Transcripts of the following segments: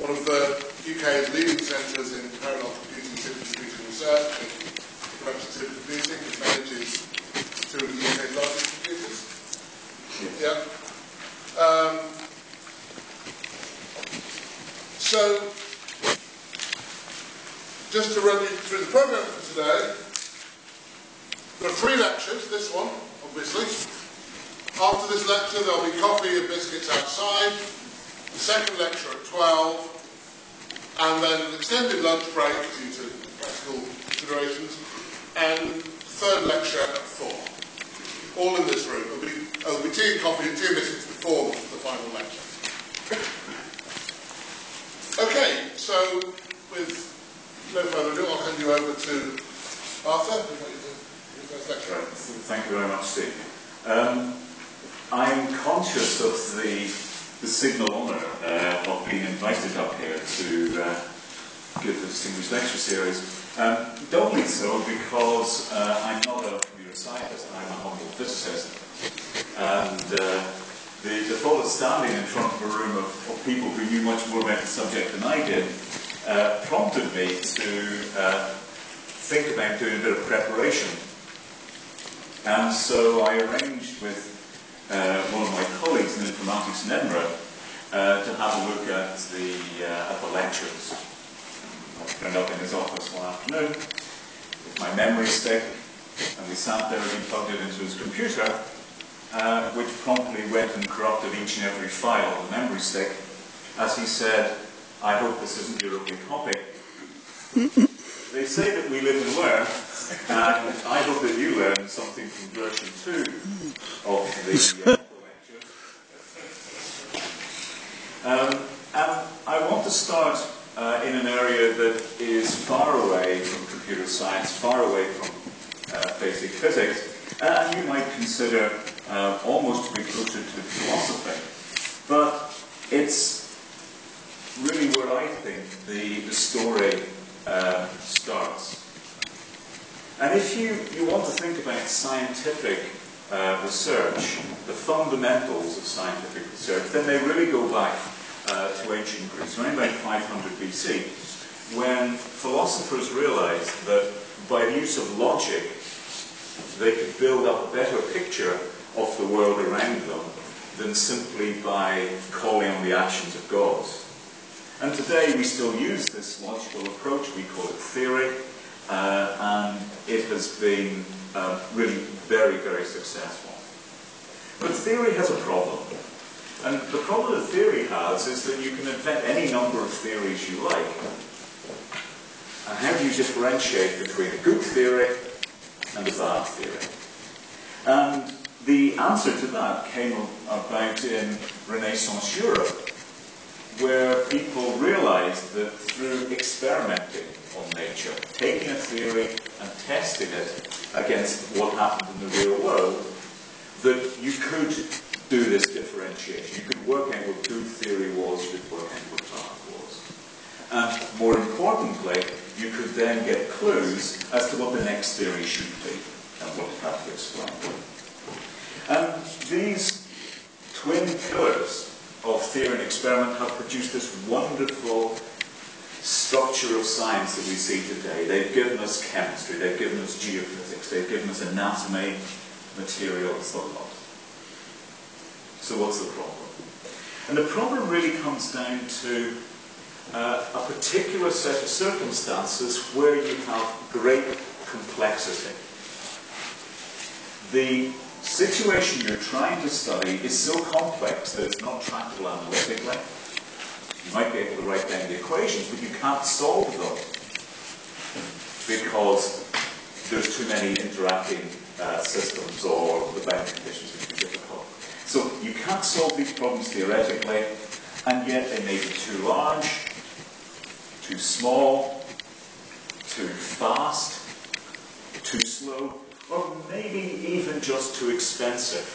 one of the UK's leading centres in parallel computing, supercomputing research and production supercomputing, which manages two of the UK's largest computers. Yeah. So, just to run you through the programme for today, there are 3 lectures, this one, obviously. After this lecture, there'll be coffee and biscuits outside. The second lecture at 12, and then an extended lunch break due to practical considerations, and the third lecture at 4. All in this room. There'll be tea and coffee and tea and biscuits before the final lecture. Okay, so with no further ado, I'll hand you over to Arthur, who will do your first lecture. Thank you very much, Steve. I'm conscious of the signal honour of being invited up here to give the distinguished lecture series. Doubly so because I'm not a computer scientist, I'm a humble physicist. And the thought of standing in front of a room of people who knew much more about the subject than I did prompted me to think about doing a bit of preparation. And so I arranged with one of my colleagues in informatics in Edinburgh to have a look at the lectures. I turned up in his office one afternoon with my memory stick, and we sat there and he plugged it into his computer, which promptly went and corrupted each and every file on the memory stick. As he said, "I hope this isn't your only copy." They say that we live and learn, and I hope that you learn something from version 2 of the lecture. And I want to start in an area that is far away from computer science, far away from basic physics, and you might consider almost to be closer to philosophy. But it's really where I think the story starts. And if you want to think about scientific research, the fundamentals of scientific research, then they really go back to ancient Greece, around about 500 BC, when philosophers realized that by the use of logic, they could build up a better picture of the world around them than simply by calling on the actions of gods. And today we still use this logical approach. We call it theory, and it has been really very, very successful. But theory has a problem. And the problem that theory has is that you can invent any number of theories you like. And how do you differentiate between a good theory and a bad theory? And the answer to that came about in Renaissance Europe, where people realized that through experimenting on nature, taking a theory and testing it against what happened in the real world, that you could do this differentiation. You could work out what good theory was, you could work out what bad was. And more importantly, you could then get clues as to what the next theory should be and what it had to explain. And these twin pillars of theory and experiment have produced this wonderful structure of science that we see today. They've given us chemistry, they've given us geophysics, they've given us anatomy, materials, the lot. So what's the problem? And the problem really comes down to a particular set of circumstances where you have great complexity. The situation you're trying to study is so complex that it's not tractable analytically. You might be able to write down the equations, but you can't solve them because there's too many interacting systems, or the boundary conditions are too difficult. So you can't solve these problems theoretically, and yet they may be too large, too small, too fast, too slow, or maybe even just too expensive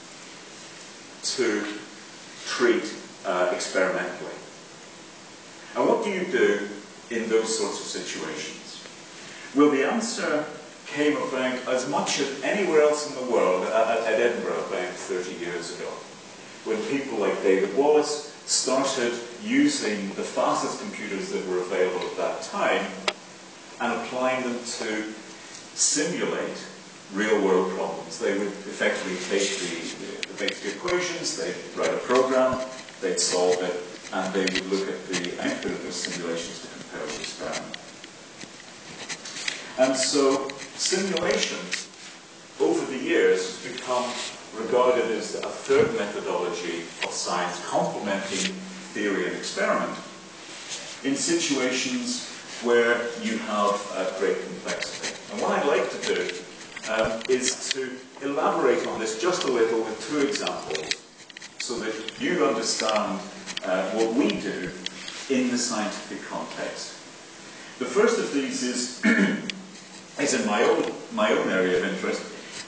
to treat experimentally. And what do you do in those sorts of situations? Well, the answer came about as much as anywhere else in the world at Edinburgh about 30 years ago, when people like David Wallace started using the fastest computers that were available at that time and applying them to simulate real-world problems. They would effectively take the basic equations, they'd write a program, they'd solve it, and they would look at the output of those simulations to compare with experiment. And so simulation, over the years, has become regarded as a third methodology of science complementing theory and experiment in situations where you have great complexity. And what I'd like to do is to elaborate on this just a little with two examples so that you understand what we do in the scientific context. The first of these is in my own area of interest,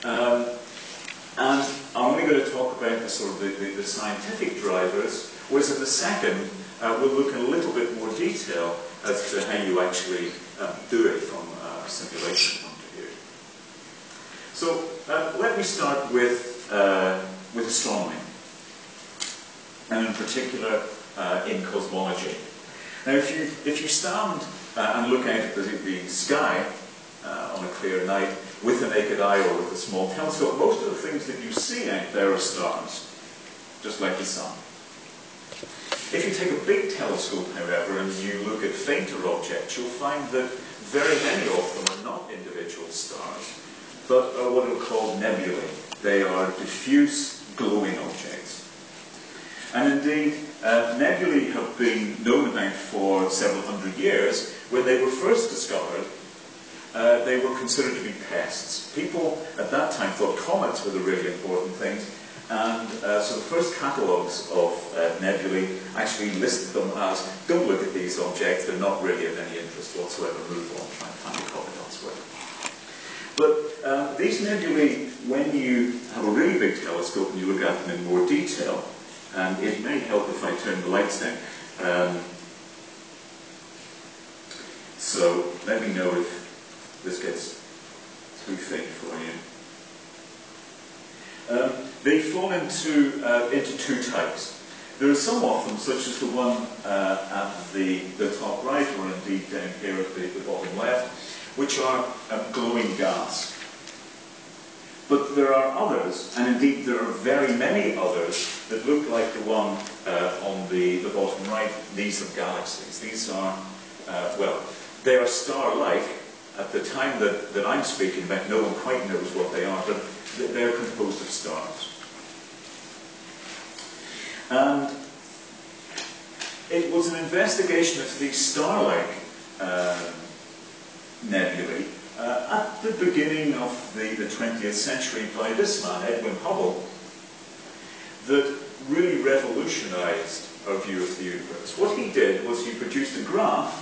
and I'm only going to talk about the sort of the scientific drivers, whereas in the second we'll look in a little bit more detail as to how you actually do it from a simulation point of view. So let me start with astronomy, and in particular in cosmology. Now, if you stand and look out at the sky on a clear night with a naked eye or with a small telescope, most of the things that you see out there are stars, just like the sun. If you take a big telescope, however, and you look at fainter objects, you'll find that very many of them are not individual stars, but are what are called nebulae. They are diffuse, glowing objects. And indeed, nebulae have been known about for several hundred years. When they were first discovered, they were considered to be pests. People at that time thought comets were the really important things, and so the first catalogues of nebulae actually listed them as, don't look at these objects, they're not really of any interest whatsoever, move on, try and find a comet elsewhere. But these nebulae, when you have a really big telescope and you look at them in more detail, and it may help if I turn the lights down. So let me know if this gets too faint for you. They fall into two types. There are some of them, such as the one at the top right, or indeed down here at the bottom left, which are glowing gas. But there are others, and indeed there are very many others, that look like the one on the bottom right. These are galaxies. These are, well, they are star-like. At the time that I'm speaking about, no one quite knows what they are, but they're composed of stars. And it was an investigation of these star-like nebulae at the beginning of the 20th century by this man, Edwin Hubble, that really revolutionized our view of the universe. What he did was he produced a graph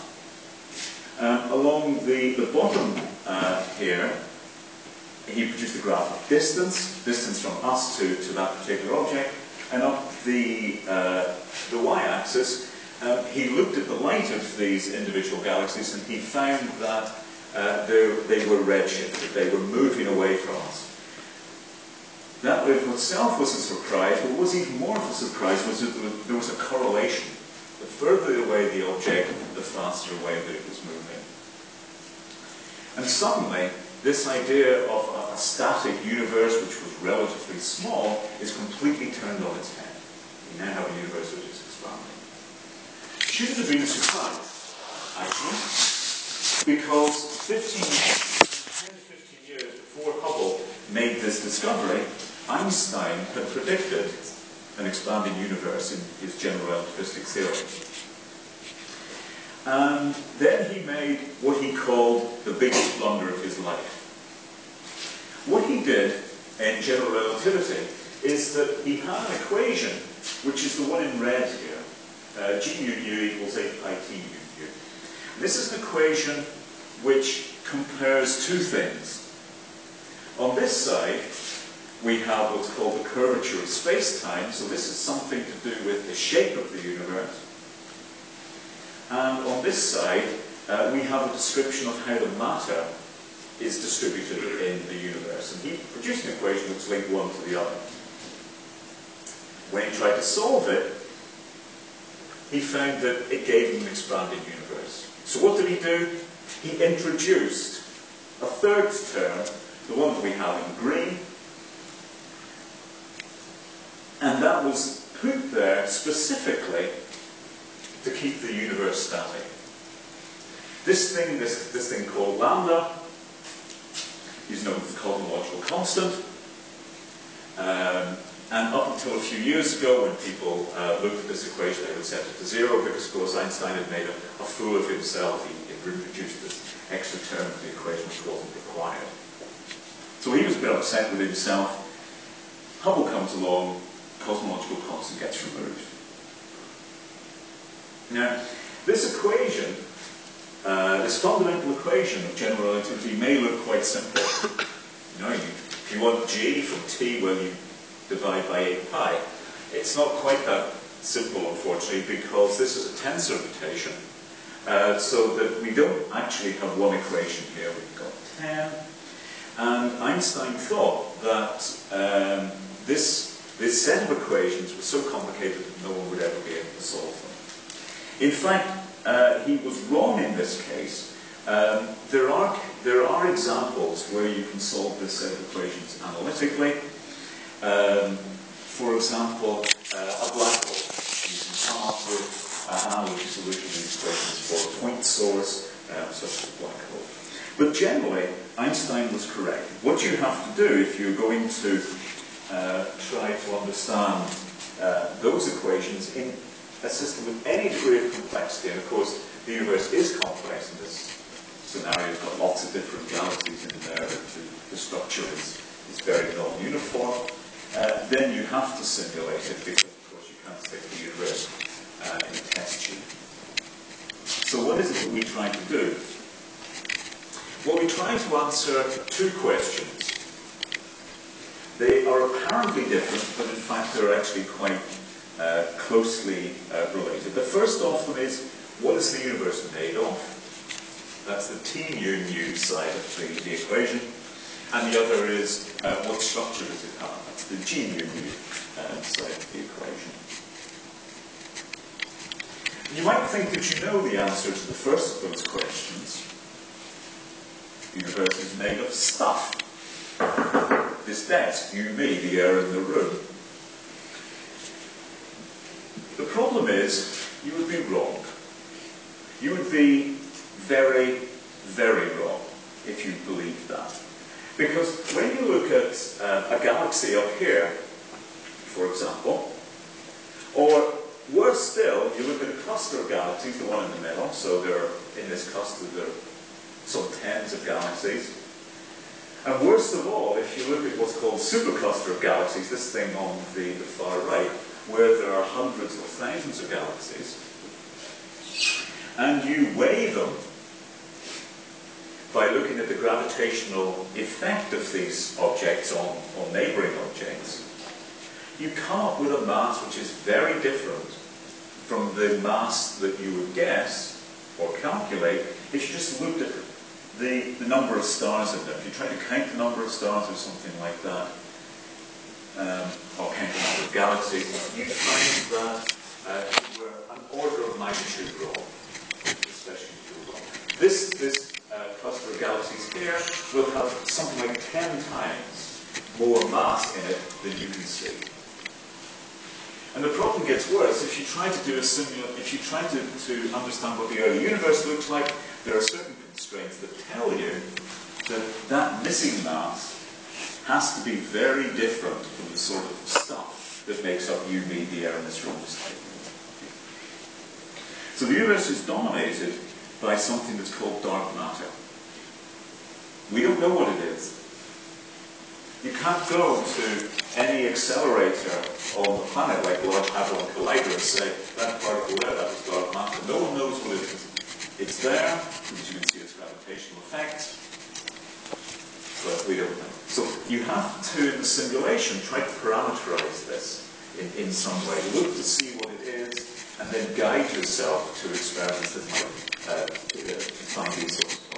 along the bottom here. He produced a graph of distance from us to that particular object, and up the y-axis, he looked at the light of these individual galaxies, and he found that they were redshifted, they were moving away from us. That in itself was a surprise. What was even more of a surprise was that there was a correlation. The further away the object, the faster away that it was moving. And suddenly, this idea of a static universe, which was relatively small, is completely turned on its head. We now have a universe which is expanding. Shouldn't have been a surprise, actually, because 10 to 15 years before Hubble made this discovery, Einstein had predicted an expanding universe in his general relativistic theory. And then he made what he called the biggest blunder of his life. What he did in general relativity is that he had an equation, which is the one in red here, G mu nu equals 8 pi T mu nu. This is an equation which compares two things. On this side, we have what's called the curvature of space-time, so this is something to do with the shape of the universe. And on this side, we have a description of how the matter is distributed in the universe. And he produced an equation which linked one to the other. When he tried to solve it, he found that it gave him an expanded universe. So what did he do? He introduced a third term, the one that we have in green, and that was put there specifically to keep the universe static. This thing called lambda is known as the cosmological constant. And up until a few years ago, when people looked at this equation, they would set it to 0, because, of course, Einstein had made a fool of himself. He introduced this extra term to the equation which wasn't required. So he was a bit upset with himself. Hubble comes along, cosmological constant gets removed. Now, this equation, this fundamental equation of general relativity may look quite simple. You know, if you want g from t, well, you divide by 8 pi. It's not quite that simple, unfortunately, because this is a tensor notation, so that we don't actually have one equation here. We've got 10, and Einstein thought that this set of equations was so complicated that no one would ever be able to solve them. In fact, he was wrong in this case. There are examples where you can solve this set of equations analytically. For example, a black hole. You can come up with an analytic solution to these equations for a point source, such as a black hole. But generally, Einstein was correct. What you have to do if you're going to try to understand those equations in a system with any degree of complexity, and of course the universe is complex, and this scenario has got lots of different galaxies in there, the structure is very non-uniform, then you have to simulate it, because of course you can't stick the universe in a test tube. So what is it that we try to do? Well, we try to answer two questions. They are apparently different, but in fact they're actually quite closely related. The first of them is, what is the universe made of? That's the T mu nu side of the equation. And the other is, what structure does it have? That's the G mu nu side of the equation. You might think that you know the answer to the first of those questions. The universe is made of stuff. This desk, you, me, the air in the room. The problem is, you would be wrong. You would be very, very wrong if you believed that. Because when you look at a galaxy up here, for example, or worse still, you look at a cluster of galaxies, the one in the middle, so in this cluster there are some tens of galaxies. And worst of all, if you look at what's called supercluster of galaxies, this thing on the far right, where there are hundreds or thousands of galaxies, and you weigh them by looking at the gravitational effect of these objects on neighbouring objects, you come up with a mass which is very different from the mass that you would guess or calculate if you just looked at the number of stars in them. If you try to count the number of stars or something like that, or count the number of galaxies, you find that you were an order of magnitude wrong, especially if you're wrong. This cluster of galaxies here will have something like 10 times more mass in it than you can see. And the problem gets worse. If you try to do a if you try to understand what the early universe looks like, there are certain constraints that tell you that that missing mass has to be very different from the sort of stuff that makes up you, me, the air in this room. So the universe is dominated by something that's called dark matter. We don't know what it is. You can't go to any accelerator on the planet like the Large Hadron Collider and say, that particle there, that was dark matter. No one knows what it is. It's there, because you can see its gravitational effects, but we don't know. So you have to, in the simulation, try to parameterize this in some way. Look to see what it is, and then guide yourself to experiments that might find these sorts of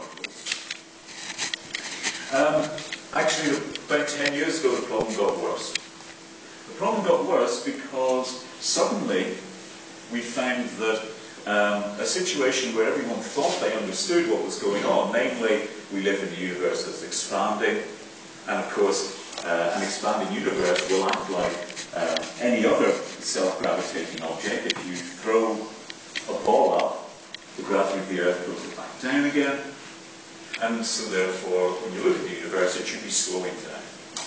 particles. Actually, about 10 years ago, the problem got worse. The problem got worse because suddenly we found that a situation where everyone thought they understood what was going on, namely, we live in a universe that's expanding, and of course, an expanding universe will act like any other self-gravitating object. If you throw a ball up, the gravity of the Earth pulls it back down again, and so therefore, when you look at the universe, it should be slowing down.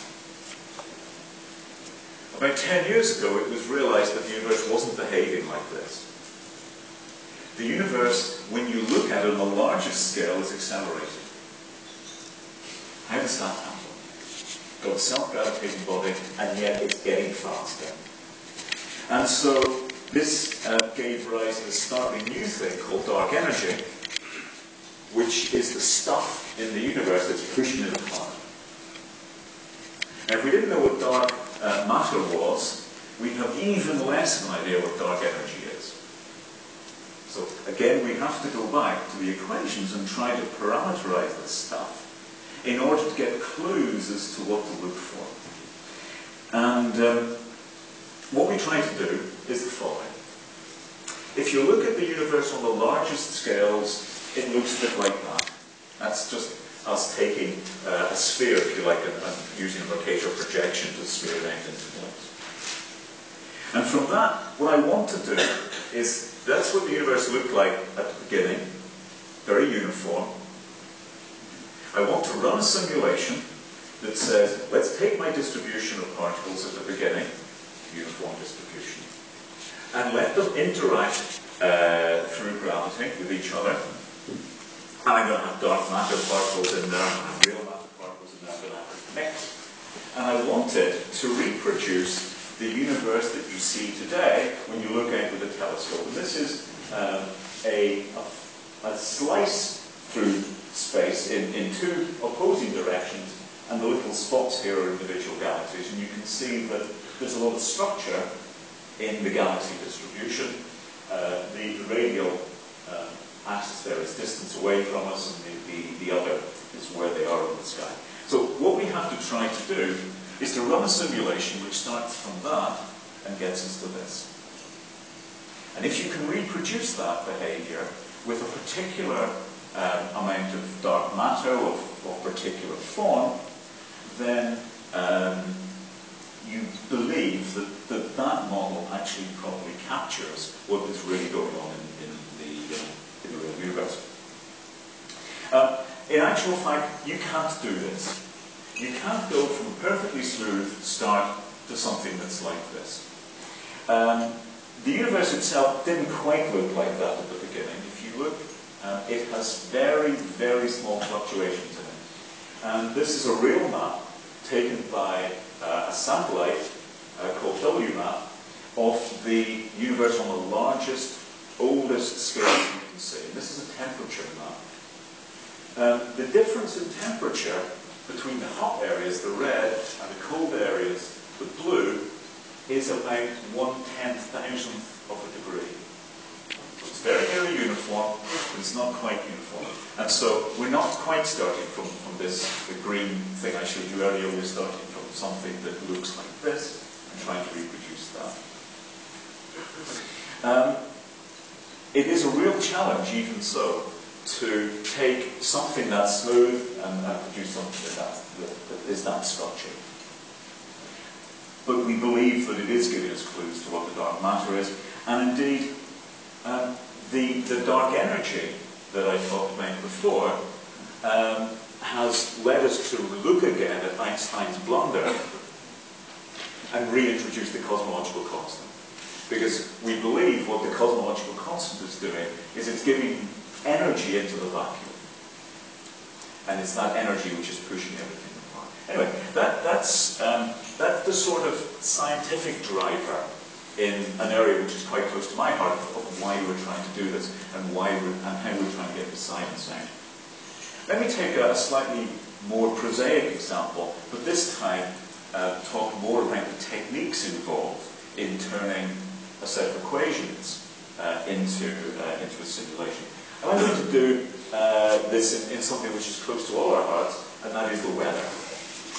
About 10 years ago, it was realized that the universe wasn't behaving like this. The universe, when you look at it on the largest scale, is accelerating. How does that happen? Got a self-gravitating body, and yet it's getting faster. And so this gave rise to a startling new thing called dark energy, which is the stuff in the universe that's pushing it apart. Now, if we didn't know what dark matter was, we'd have even less of an idea what dark energy is. So again, we have to go back to the equations and try to parameterize this stuff in order to get clues as to what to look for. And what we try to do is the following. If you look at the universe on the largest scales, it looks a bit like that. That's just us taking a sphere, if you like, and using a Mercator projection to smear it out into points. And from that, what I want to do is, that's what the universe looked like at the beginning, very uniform. I want to run a simulation that says, let's take my distribution of particles at the beginning, uniform distribution, and let them interact through gravity with each other. And I'm going to have dark matter particles in there, I'm going to have real matter particles in there, I'm going to have a mix. And I want it to reproduce the universe that you see today when you look out with a telescope. And this is a slice through space in two opposing directions, and the little spots here are individual galaxies, and you can see that there's a lot of structure in the galaxy distribution. The radial axis there is distance away from us, and the other is where they are in the sky. So what we have to try to do is to run a simulation which starts from that and gets us to this. And if you can reproduce that behavior with a particular amount of dark matter of particular form, then you believe that model actually probably captures what is really going on in the real universe. In actual fact, you can't do this. You can't go from a perfectly smooth start to something that's like this. The universe itself didn't quite look like that at the beginning. If you look, it has very, very small fluctuations in it. And this is a real map taken by a satellite called WMAP of the universe on the largest, oldest scale you can see. And this is a temperature map. The difference in temperature between the hot areas, the red, and the cold areas, the blue, is about 1/10,000th of a degree. So it's very nearly uniform, but it's not quite uniform. And so we're not quite starting from the green thing I showed you earlier. We're starting from something that looks like this and trying to reproduce that. It is a real challenge, even so, to take something that's smooth and produce something that is that structured. But we believe that it is giving us clues to what the dark matter is, and indeed the dark energy that I talked about before has led us to look again at Einstein's blunder and reintroduce the cosmological constant. Because we believe what the cosmological constant is doing is it's giving energy into the vacuum. And it's that energy which is pushing everything apart. Anyway, that's the sort of scientific driver in an area which is quite close to my heart of why we're trying to do this and how we're trying to get the science out. Let me take a slightly more prosaic example, but this time talk more about the techniques involved in turning a set of equations into a simulation. And I'm going to do this in something which is close to all our hearts, and that is the weather.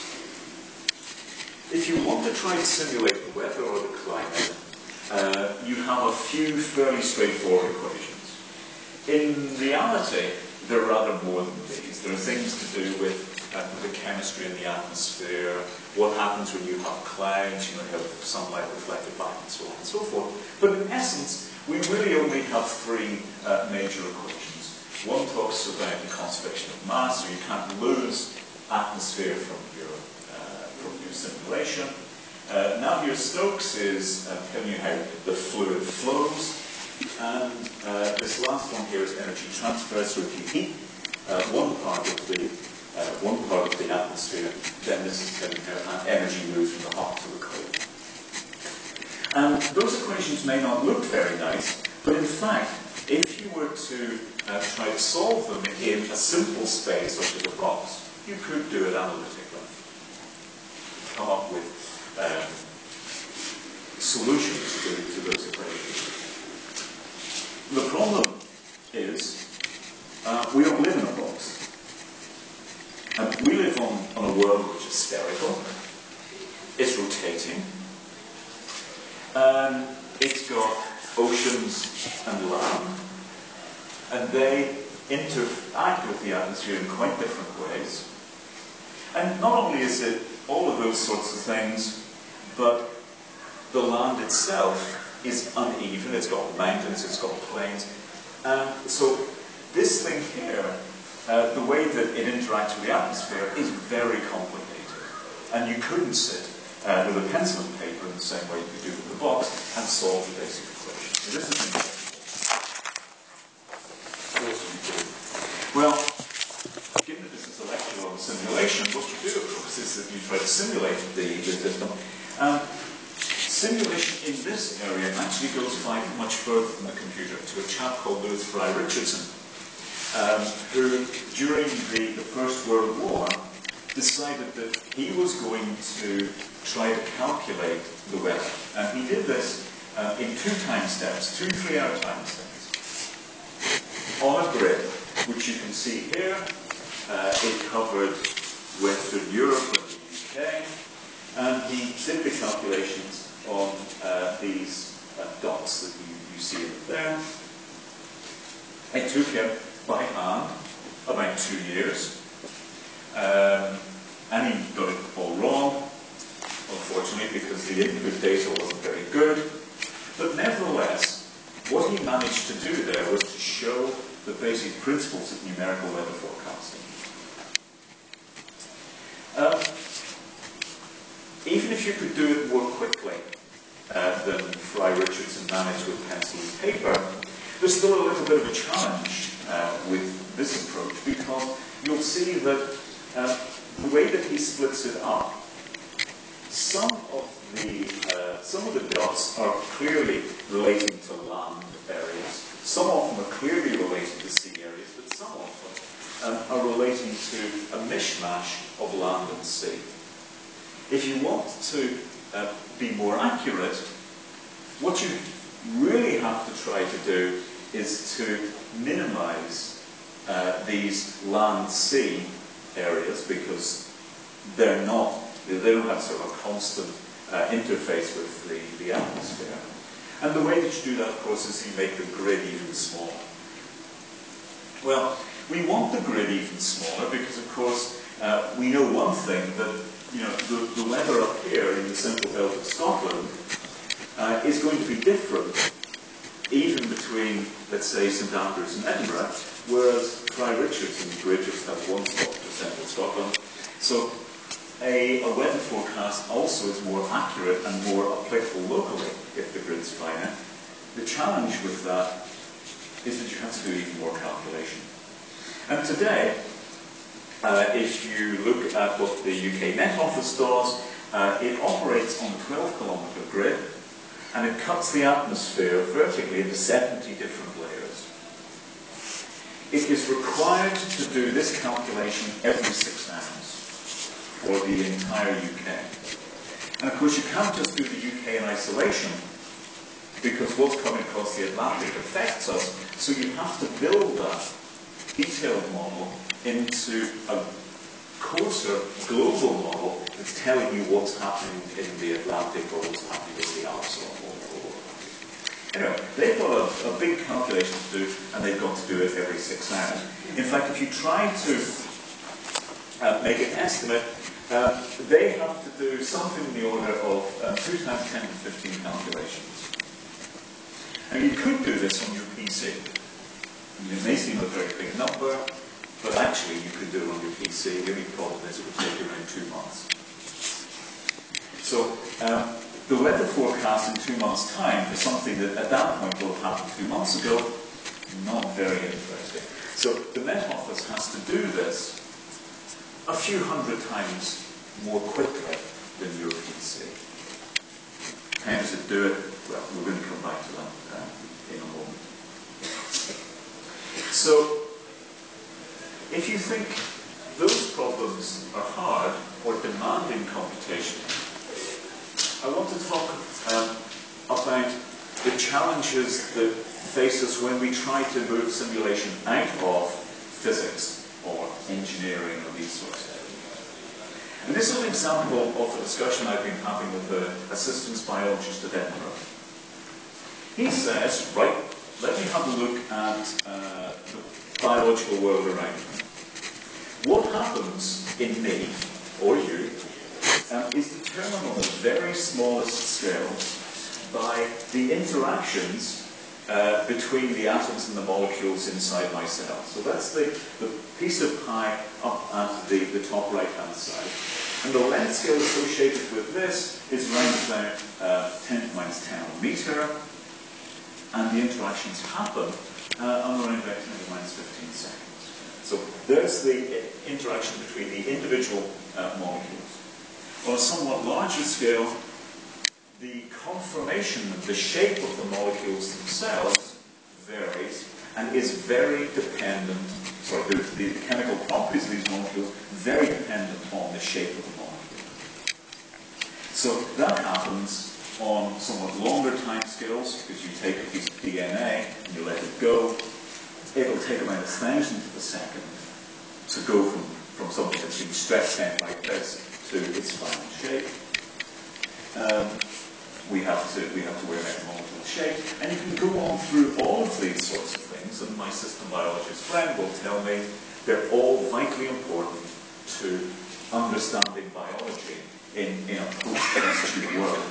If you want to try and simulate the weather or the climate, you have a few fairly straightforward equations. In reality, there are rather more than these. There are things to do with the chemistry in the atmosphere, what happens when you have clouds, you have sunlight reflected back and so on and so forth. But in essence, we really only have three major equations. One talks about the conservation of mass, so you can't lose atmosphere from your simulation. Navier-Stokes is telling you how the fluid flows. And this last one here is energy transfer, so if you heat one part of the atmosphere, then this is telling you how energy moves from the hot to the cold. And those equations may not look very nice, but in fact, if you were to try to solve them in a simple space such as a box, you could do it analytically. Come up with solutions to those equations. The problem is we don't live in a box. We live on a world which is spherical, it's rotating, it's got oceans and land, and they interact with the atmosphere in quite different ways. And not only is it all of those sorts of things, but the land itself is uneven, it's got mountains, it's got plains. So this thing here, the way that it interacts with the atmosphere is very complicated. And you couldn't sit with a pencil and paper in the same way you could do with the box and solve the basic equation. So this is impossible. Well, given that this is a lecture on simulation, what you do, of course, is that you try to simulate the system. Simulation in this area actually goes much further than the computer, to a chap called Louis Fry Richardson, who, during the First World War, decided that he was going to try to calculate the weather. And he did this in two time steps, 2 3-hour time steps, on a grid, which you can see here. It covered Western Europe and the UK, and he did the calculations on these dots that you see there. It took him by hand about 2 years, and he got it all wrong, unfortunately, because the input data wasn't very good. But nevertheless, what he managed to do there was to show the basic principles of numerical weather forecasting. Even if you could do it more quickly than Fry Richardson managed with pencil and paper, there's still a little bit of a challenge with this approach, because you'll see that the way that he splits it up, some of the dots are clearly relating to land areas, some of them are clearly related to sea areas, but some of them are relating to a mishmash of land and sea. If you want to be more accurate, what you really have to try to do is to minimize these land-sea areas, because they don't have sort of a constant interface with the atmosphere. And the way that you do that, of course, is you make the grid even smaller. Well, we want the grid even smaller because, of course, we know one thing, that the weather up here in the central belt of Scotland is going to be different, even between, let's say, St Andrews and Edinburgh, whereas Fry Richardson's grid just has one spot for central Scotland. So a weather forecast also is more accurate and more applicable locally if the grid's finite. The challenge with that is that you have to do even more calculation. And today, if you look at what the UK Met Office does, it operates on a 12-kilometre grid, and it cuts the atmosphere vertically into 70 different layers. It is required to do this calculation every 6 hours for the entire UK. And of course, you can't just do the UK in isolation, because what's coming across the Atlantic affects us, so you have to build that detailed model into a coarser global model that's telling you what's happening in the Atlantic or what's happening in the Alps or what have you. Anyway, they've got a big calculation to do, and they've got to do it every 6 hours. In fact, if you try to make an estimate, they have to do something in the order of 2 times 10 to 15 calculations. And you could do this on your PC. It may seem a very big number, but actually you could do it on your PC. The only problem is it would take you around 2 months. So the weather forecast in 2 months' time for something that at that point will have happened 2 months ago, not very interesting. So the Met Office has to do this a few hundred times more quickly than your PC. How does it do it? Well, we're going to come back to that in a moment. So, if you think those problems are hard or demanding computation, I want to talk about the challenges that face us when we try to move simulation out of physics or engineering or these sorts of things. And this is an example of a discussion I've been having with a systems biologist at Edinburgh. He says, right, let me have a look at the biological world around me. What happens in me, or you, is determined on the very smallest scale by the interactions between the atoms and the molecules inside my cell. So that's the piece of pie up at the top right-hand side. And the length scale associated with this is around about 10 to the minus 10 meter. And the interactions happen on around about 10 to the minus 15 seconds. So there's the interaction between the individual molecules. On a somewhat larger scale, the conformation, the shape of the molecules themselves varies and is very dependent, the chemical properties of these molecules very dependent on the shape of the molecule. So that happens on somewhat longer time scales, because you take a piece of DNA and you let it go. It'll take about 1,000th of a second to go from something that's been stress test like this to its final shape. We have to worry about the molecule shape, and you can go on through all of these sorts of things, and my system biologist friend will tell me they're all vitally important to understanding biology in a post-test tube world.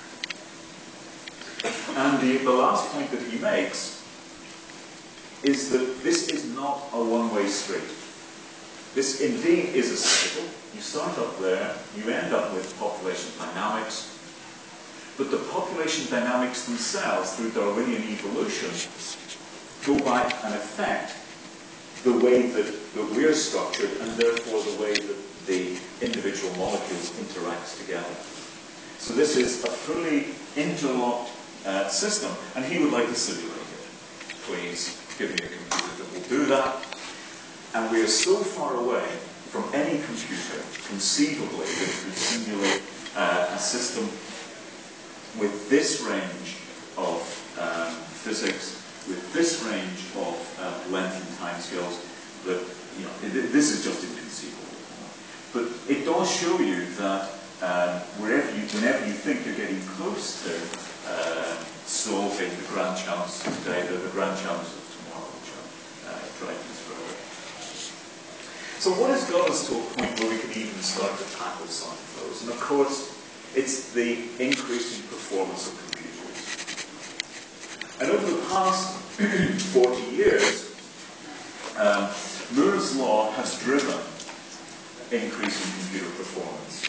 And the last point that he makes is that this is not a one-way street. This indeed is a cycle. You start up there, you end up with population dynamics, but the population dynamics themselves, through Darwinian evolution, go by and affect the way that we're structured, and therefore the way that the individual molecules interact together. So this is a fully interlocked system, and he would like to simulate it. Please give me a computer that will do that. And we are so far away from any computer, conceivably, that could simulate a system with this range of physics, with this range of length and time scales, that, this is just inconceivable. But it does show you that whenever you think you're getting close to solving the grand challenges of today, the grand challenges of tomorrow, which are driving us further. So what has got us to a point where we can even start to tackle some of those? And of course, it's the increasing performance of computers. And over the past 40 years, Moore's law has driven increasing computer performance.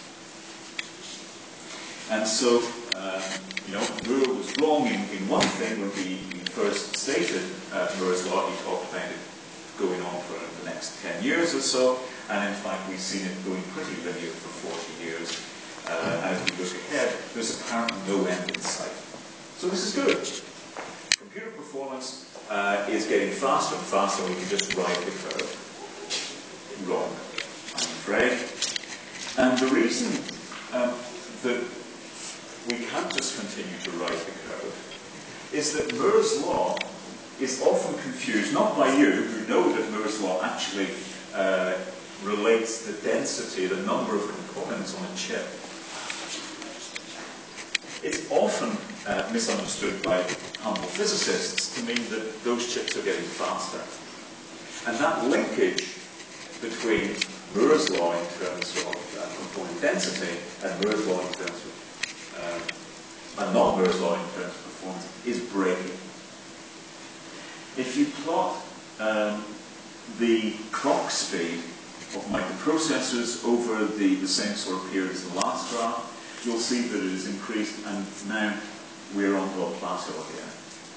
And so, Moore was wrong in one thing when he first stated Moore's law. He talked about it going on for the next 10 years or so, and in fact we've seen it going pretty linear for 40 years. As we look ahead, there's apparently no end in sight. So this is good. Computer performance is getting faster and faster, and we can just ride the curve. Wrong, I'm afraid. And the reason that we can't just continue to ride the curve is that Moore's law is often confused, not by you, who know that Moore's law actually relates the density, the number of components on a chip. It's often misunderstood by humble physicists to mean that those chips are getting faster. And that linkage between Moore's law in terms of component density and Moore's law in terms of, and not Moore's law in terms of performance is breaking. If you plot the clock speed of microprocessors over the same sort of period as the last graph, you'll see that it has increased, and now we're onto a plateau again.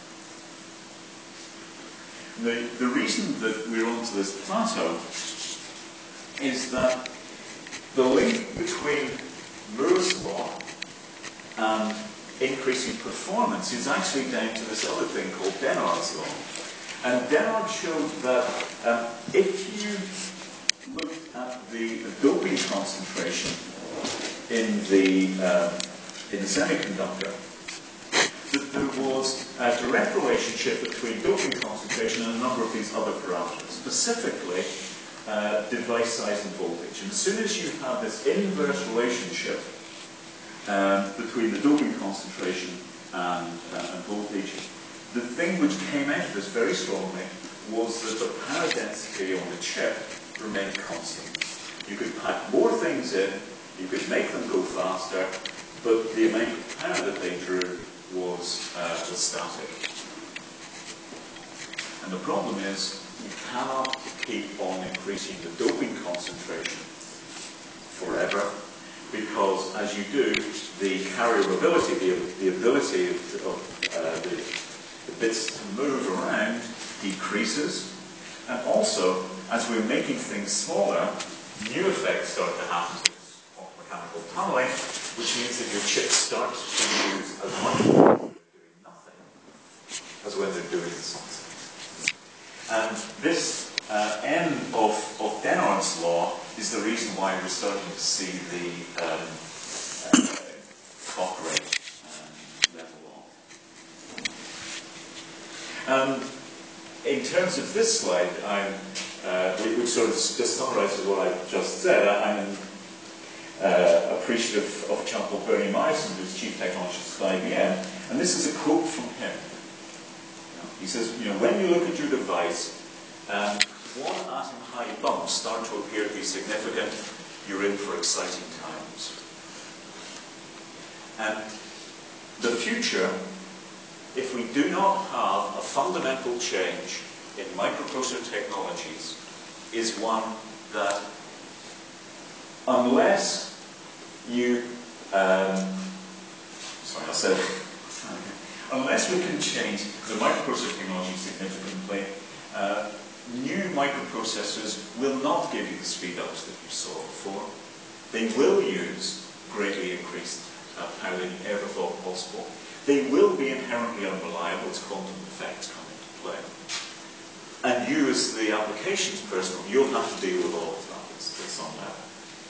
The reason that we're onto this plateau is that the link between Moore's law and increasing performance is actually down to this other thing called Dennard's law. And Dennard showed that if you look at the doping concentration in the semiconductor, that there was a direct relationship between doping concentration and a number of these other parameters, specifically device size and voltage. And as soon as you have this inverse relationship between the doping concentration and voltage, the thing which came out of this very strongly was that the power density on the chip remained constant. You could pack more things in, you could make them go faster, but the amount of power that they drew was static. And the problem is, you cannot keep on increasing the doping concentration forever, because as you do, the carrier ability, the ability of the bits to move around decreases, and also, as we're making things smaller, new effects start to happen. Mechanical tunneling, which means that your chips start to use as much when they're doing nothing as when they're doing something. And this end of Dennard's law is the reason why we're starting to see the clock rate level off. In terms of this slide, which sort of just summarizes what I just said, I'm appreciative of a chap called Bernie Myerson, who's chief technologist at IBM, and this is a quote from him. He says, when you look at your device, one atom high bumps start to appear to be significant, you're in for exciting times. And the future, if we do not have a fundamental change in microprocessor technologies, is one that, unless you, unless we can change the microprocessor technology significantly, new microprocessors will not give you the speed ups that you saw before. They will use greatly increased power than you ever thought possible. They will be inherently unreliable as quantum effects come into play. And you, as the applications person, you'll have to deal with all of that at some level.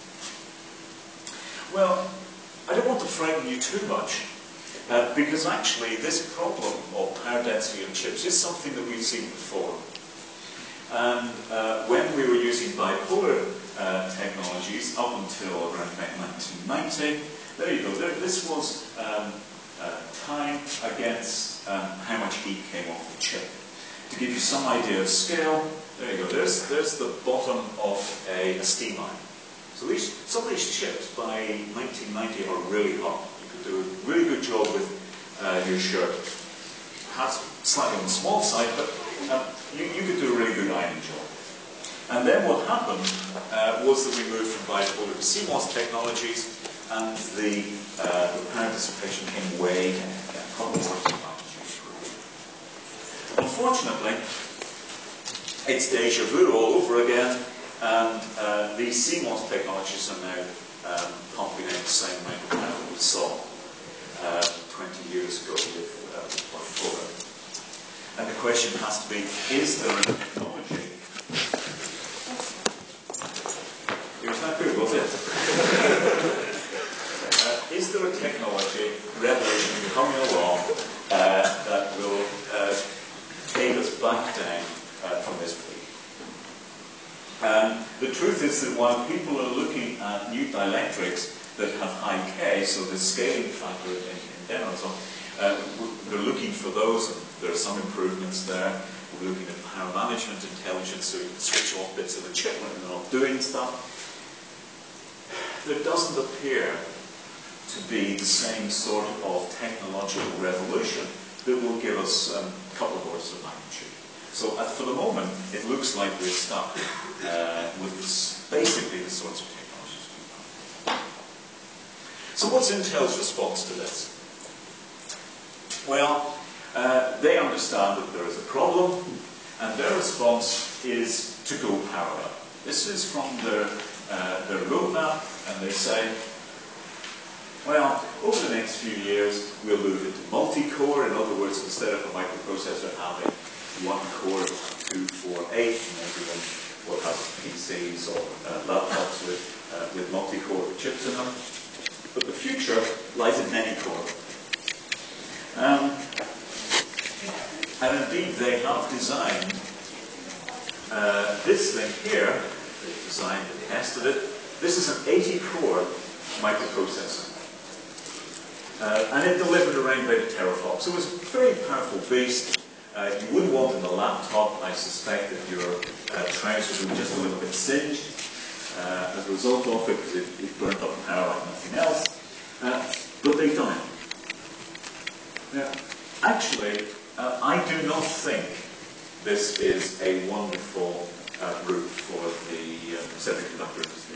Well, I don't want to frighten you too much, because actually this problem of power density of chips is something that we've seen before. And when we were using bipolar technologies up until around 1990, there you go. This was time against how much heat came off the chip. To give you some idea of scale, there you go. There's the bottom of a steam iron. So some of these chips by 1990 are really hot. You could do a really good job with your shirt. Perhaps slightly on the small side, but you could do a really good ironing job. And then what happened was that we moved from bipolar to CMOS technologies, and the power dissipation came way down, a couple of orders of magnitude. Unfortunately, it's deja vu all over again, and these CMOS technologies are now pumping out the same amount of power that we saw 20 years ago with bipolar. And the question has to be, is there a technology? It was not good, was it? Is there a technology revolution coming along that will take us back down from this peak? The truth is that while people are looking at new dielectrics that have high K, so the scaling factor in Dennard's law, We're looking for those, and there are some improvements there. We're looking at power management intelligence, so you can switch off bits of the chip when they're not doing stuff. There doesn't appear to be the same sort of technological revolution that will give us a couple of orders of magnitude. So for the moment, it looks like we're stuck with basically the sorts of technologies we want. So what's Intel's response to this? Well, they understand that there is a problem, and their response is to go parallel. This is from their roadmap, and they say, well, over the next few years, we'll move into multi-core. In other words, instead of a microprocessor having one core, 2, 4, 8, and everyone will have PCs or laptops with multi-core chips in them. But the future lies in many-core. And indeed, they have designed this thing here. They've designed and tested it. This is an 80-core microprocessor. And it delivered around about a teraflop. So it was a very powerful beast. You wouldn't want it in a laptop. I suspect that your trousers were just a little bit singed as a result of it, because it burnt up power like nothing else. But they've done it. Now, actually, I do not think this is a wonderful route for the semiconductor industry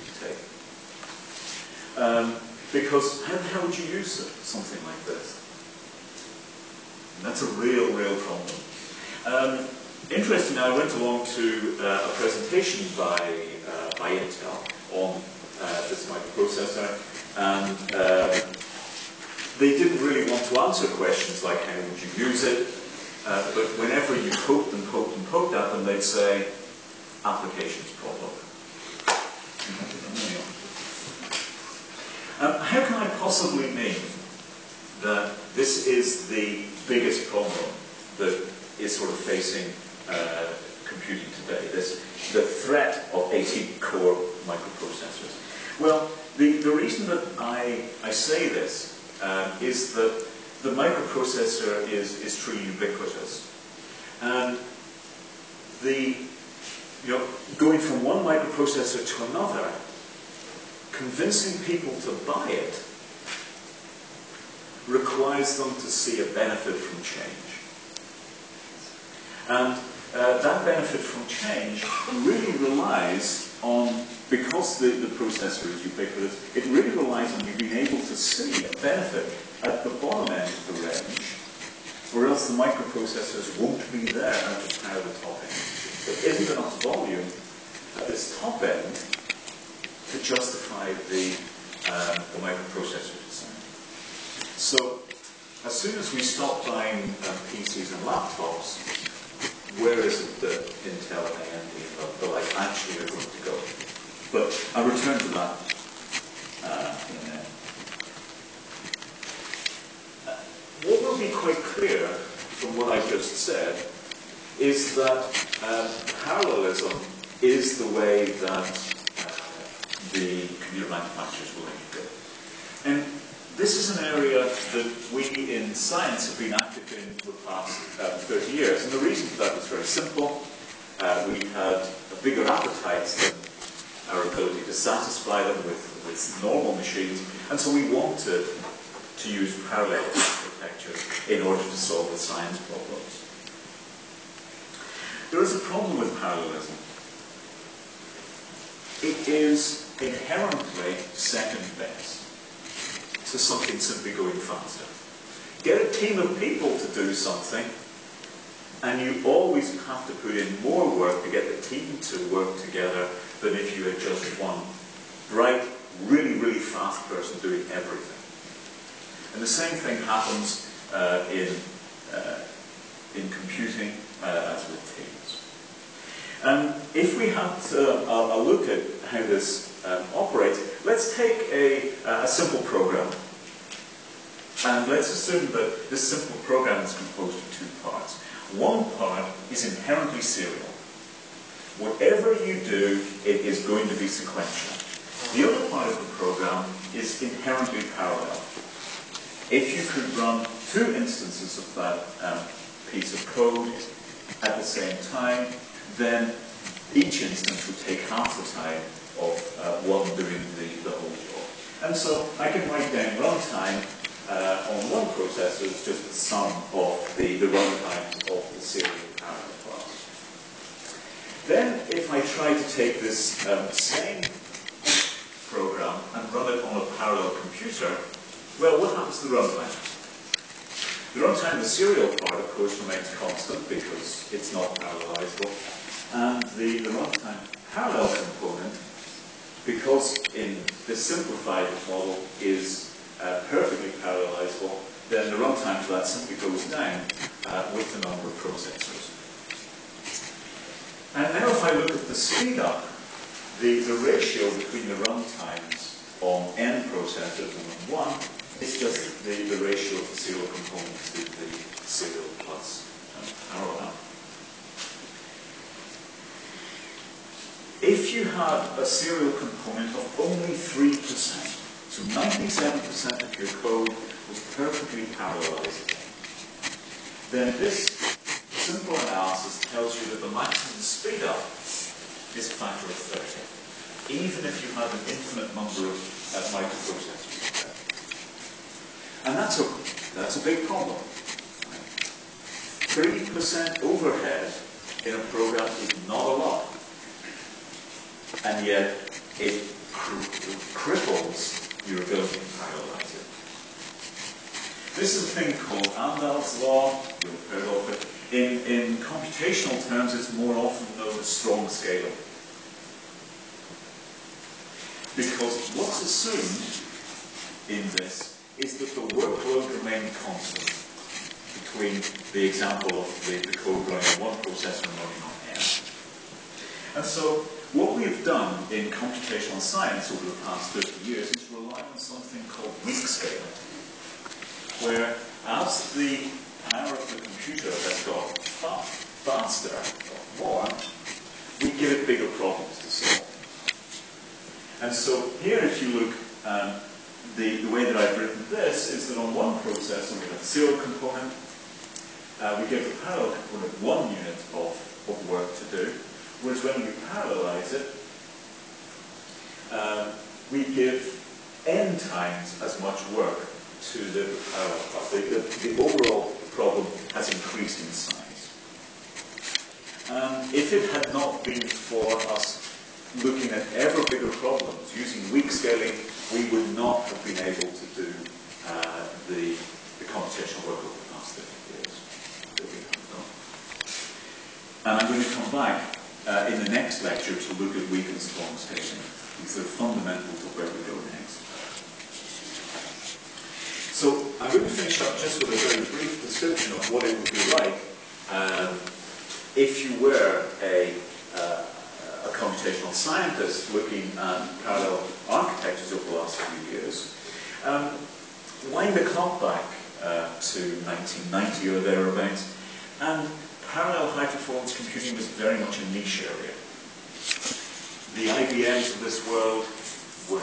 to take. Because how would you use something like this? And that's a real problem. Interestingly, I went along to a presentation by Intel on this microprocessor, and they didn't really want to answer questions like how would you use it, but whenever you poked at them, they'd say, applications problem. How can I possibly mean that this is the biggest problem that is sort of facing computing today, the threat of 80-core microprocessors? Well, the reason that I say this is that the microprocessor is truly ubiquitous. And going from one microprocessor to another, convincing people to buy it requires them to see a benefit from change. And that benefit from change really relies on, because the processor is ubiquitous, it really relies on you being able to see a benefit at the bottom end of the range, or else the microprocessors won't be there to power the top end. There isn't enough volume at this top end to justify the microprocessor design. So, as soon as we stop buying PCs and laptops, where is it that Intel and AMD and the like actually are going to go? But I'll return to that in a minute. What will be quite clear from what I just said is that parallelism is the way that the computer manufacturers will integrate. And this is an area that we in science have been active in for the past 30 years. And the reason for that is very simple. We had a bigger appetite than our ability to satisfy them with normal machines. And so we wanted to use parallel architecture in order to solve the science problems. There is a problem with parallelism. It is inherently second best to something simply going faster. Get a team of people to do something, and you always have to put in more work to get the team to work together than if you had just one bright, really fast person doing everything. And the same thing happens in computing as with teams. And if we had a look at how this operates, let's take a simple program. And let's assume that this simple program is composed of two parts. One part is inherently serial. Whatever you do, it is going to be sequential. The other part of the program is inherently parallel. If you could run two instances of that piece of code at the same time, then each instance would take half the time of one doing the whole job. And so I can write down runtime on one processor is just the sum of the runtime of the serial parallel class. Then if I try to take this same program and run it on a parallel computer, well, what happens to the runtime? The runtime, the serial part, of course, remains constant because it's not parallelizable. And the runtime parallel component, because in this simplified model is perfectly parallelizable, then the runtime for that simply goes down with the number of processors. And now if I look at the speed up, the ratio between the runtimes on n processors and on 1 is just the ratio of the serial component to the serial plus parallel. If you had a serial component of only 3%, so 97% of your code was perfectly parallelizable, then this simple analysis tells you that the maximum speed up is a factor of 30, even if you have an infinite number of microprocessors. And that's a big problem. 3% overhead in a program is not a lot. And yet, it cripples your ability to parallelize it. This is a thing called Amdahl's law. You'll have heard of it. In computational terms, it's more often known as strong scaling. Because what's assumed in this is that the workload remains constant between the example of the code running on one processor and running on n. And so, what we've done in computational science over the past 30 years is rely on something called weak scaling, where as the power of the computer has got faster, more, we give it bigger problems to solve. And so here, if you look, the way that I've written this is that on one processor we have a serial component, we give the parallel component 1 unit of work to do, whereas when we parallelize it, we give n times as much work to the parallel part. The overall problem has increased in size. If it had not been for us looking at ever bigger problems using weak scaling, we would not have been able to do the computational work over the past 30 years that we have done. And I'm going to come back in the next lecture to look at weak and strong scaling. These are fundamentals of where we go next. So I'm going to finish up just with a very brief description of what it would be like if you were a computational scientist looking at parallel architectures over the last few years. Wind the clock back to 1990 or thereabouts, and parallel high-performance computing was very much a niche area. The IBMs of this world were.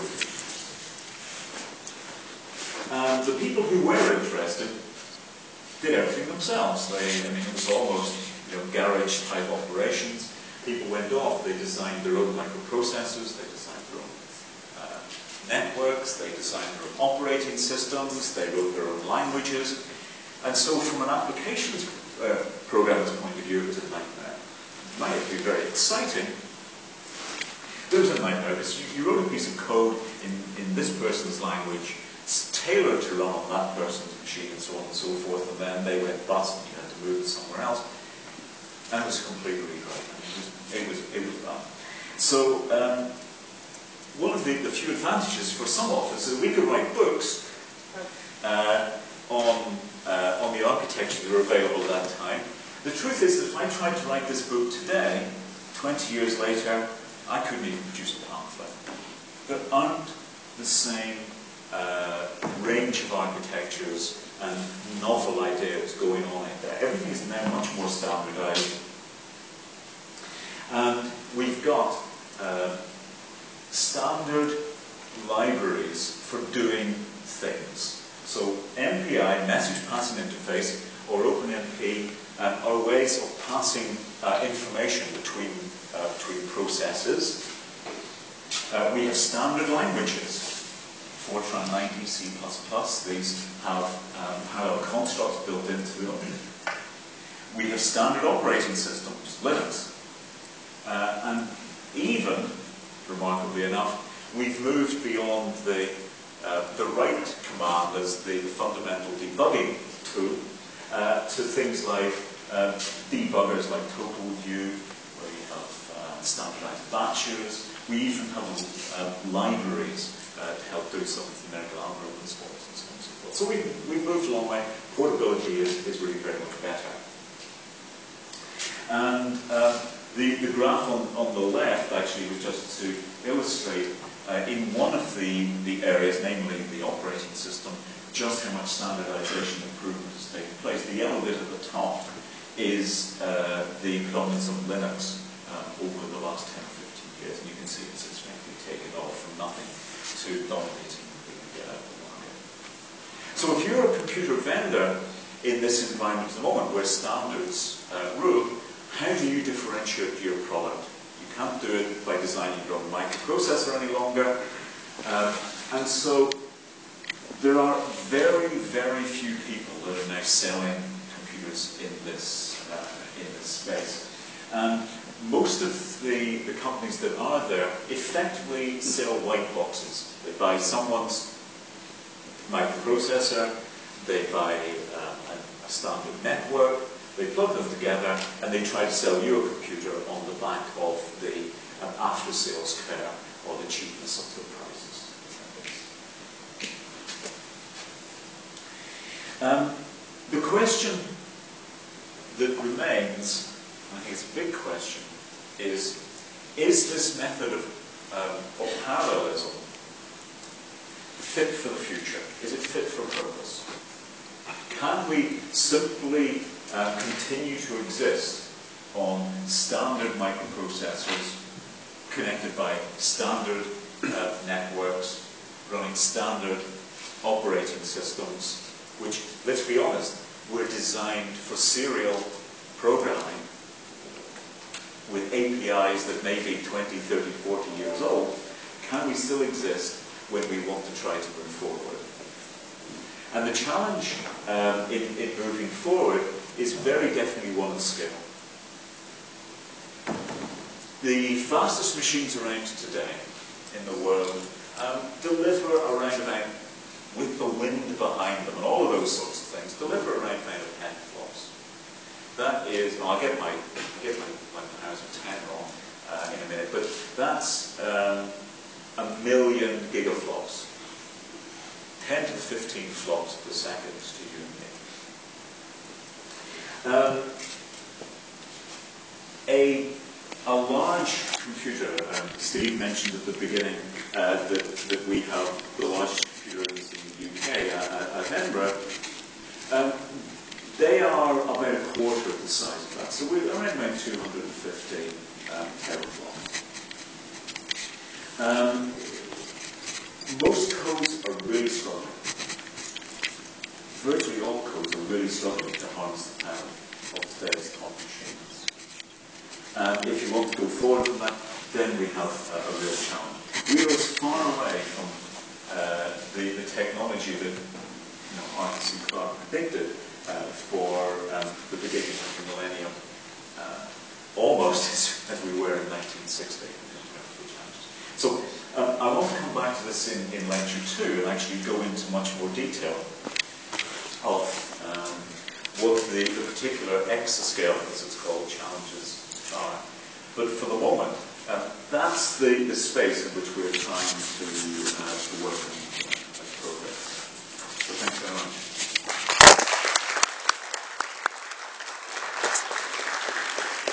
And the people who were interested did everything themselves. It was almost garage-type operations. People went off, they designed their own microprocessors, they designed their own networks, they designed their own operating systems, they wrote their own languages. And so from an applications programmer's point of view, it was a nightmare. It might be very exciting. It was a nightmare because you wrote a piece of code in this person's language, it's tailored to run on that person's machine and so on and so forth, and then they went bust and you had to move it somewhere else. And it was a complete rewrite. It was bad. So one of the few advantages for some of us is we could write books on the architecture that were available at that time. The truth is that if I tried to write this book today, 20 years later, I couldn't even produce a pamphlet. There aren't the same range of architectures and novel ideas going on out there. Everything is now much more standardized. And we've got standard libraries for doing things. So NP API, message passing interface, or OpenMP are ways of passing information between processes. We have standard languages, Fortran 90, C++. These have parallel constructs built into them. We have standard operating systems, Linux. And even, remarkably enough, we've moved beyond the write command as the fundamental debugging tool to things like debuggers like TotalView, where you have standardized batches. We even have libraries to help do some of the numerical algorithm sports and so on and so forth. So we've moved a long way. Portability is really very much better. And the graph on the left actually was just to illustrate in one of the areas, namely the operating system, just how much standardization improvement has taken place. The yellow bit at the top is the predominance of Linux over the last 10 or 15 years, and you can see it's frankly taken off from nothing to dominating the market. So if you're a computer vendor in this environment at the moment where standards rule, how do you differentiate your product? You can't do it by designing your own microprocessor any longer. And so there are very, very few people that are now selling computers in this space. And most of the companies that are there effectively sell white boxes. They buy someone's microprocessor, they buy a standard network, they plug them together, and they try to sell you a computer on the back of the after-sales care or the cheapness of the prices. The question that remains, I think it's a big question, is this method of parallelism fit for the future? Is it fit for purpose? Can we simply continue to exist on standard microprocessors connected by standard networks, running standard operating systems, which, let's be honest, were designed for serial programming with APIs that may be 20, 30, 40 years old? Can we still exist when we want to try to move forward? And the challenge in moving forward is very definitely one of scale. The fastest machines around today in the world deliver around about, with the wind behind them and all of those sorts of things, deliver around about 10 flops. That is, I'll get my 1010 wrong in a minute, but that's 1 million gigaflops. 10 to the 15 flops per second to you and me. A large computer, Steve mentioned at the beginning that we have the largest computers in the UK at Edinburgh. They are about a quarter of the size of that, so we're around about 250 teraflops. Most codes are really struggling. Virtually all codes are really struggling to harness the power of today's top machines. If you want to go forward from that, then we have a real challenge. We are as far away from the technology that Arthur C. Clarke predicted for the beginning of the millennium, almost as we were in 1960. So I want to come back to this in lecture 2 and actually go into much more detail of what the particular exascale, as it's called, challenges are. But for the moment, that's the space in which we're trying to